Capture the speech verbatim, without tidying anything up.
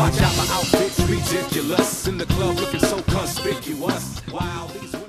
Watch out, my outfit's ridiculous. In the club looking so conspicuous. Wow, these